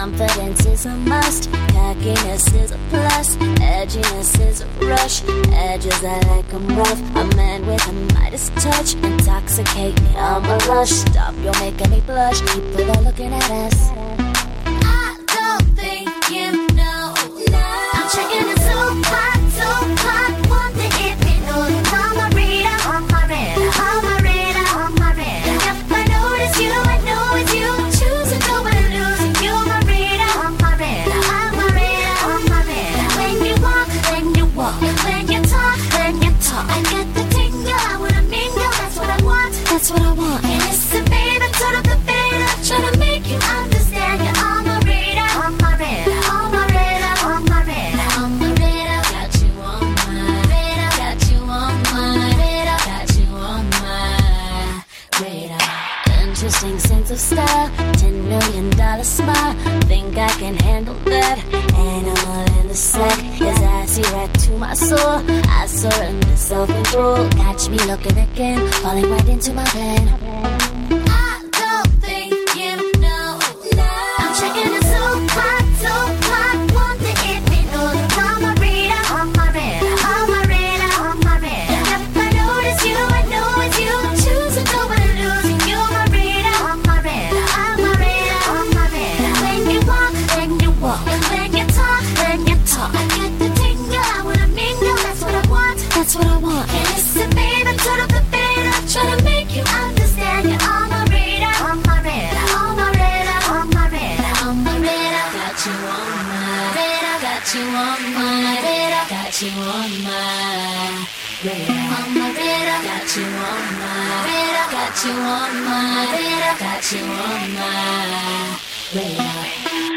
Confidence is a must, cockiness is a plus, edginess is a rush, edges I like 'em rough. A man with a Midas touch, intoxicate me, I'm a rush. Stop, you're making me blush, people are looking at us. I don't think you know, no. I'm checking it so hot, want to hit me, no. On my radar, on my radar, on my radar, on my radar. If I notice you, I know it's you. Choose to go and lose it, you're my radar, on my radar, on my radar, on my radar. When you walk, when you talk, I get the tingle, I wanna mingle, that's what I want, that's what I want. And listen, baby, turn up the beta, try to make you understand. You're on my radar, on my radar, on my radar, on my radar, on my radar. Got you on my radar, got you on my radar, got you on my radar. Interesting sense of style, $10 million smile. Think I can handle that? Animal in the sack, yes, I see right to my soul. I surrender self-control. Catch me looking again, falling right into my plan. I don't think you know, no. I'm checking it so hot, want to hit me, no. On my radar, on my radar, on my radar, on my radar. If I notice you, I know it's you. Choose to go and lose it, you're my radar, on my radar, on my radar, on my radar. When you walk, when you talk, I get the tingle, I wanna mingle, that's what I want, that's what I want. And listen, baby, turn up the beta, try to make you understand. You're on my radar, on my radar, on my radar, on my radar, on my radar. Got you on my radar, got you on my radar, got you on my radar, on my radar. Got you on my radar, got you on my radar, got you on my radar.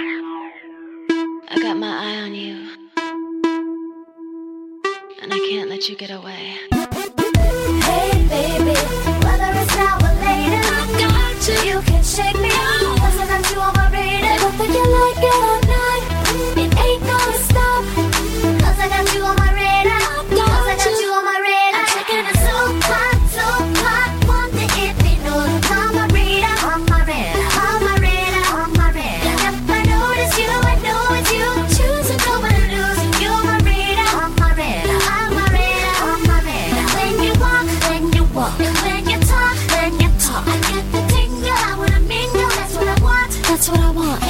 I got my eye on you, and I can't let you get away. Hey baby, whether it's now or later, I got you. You can shake me off, 'cause I got you on my radar. Don't think you like it or not, it ain't gonna stop, 'cause I got you on my radar, 'cause I got you on my radar. I'm checking it so hot, want to hit me, no. On my radar, on my radar, on my radar, on my radar. If I notice you, I know it's you. Choose to go and lose it, you're my radar, on my radar, on my radar, on my radar. When you walk, when you talk, I get the tingle, I wanna mingle, that's what I want, that's what I want.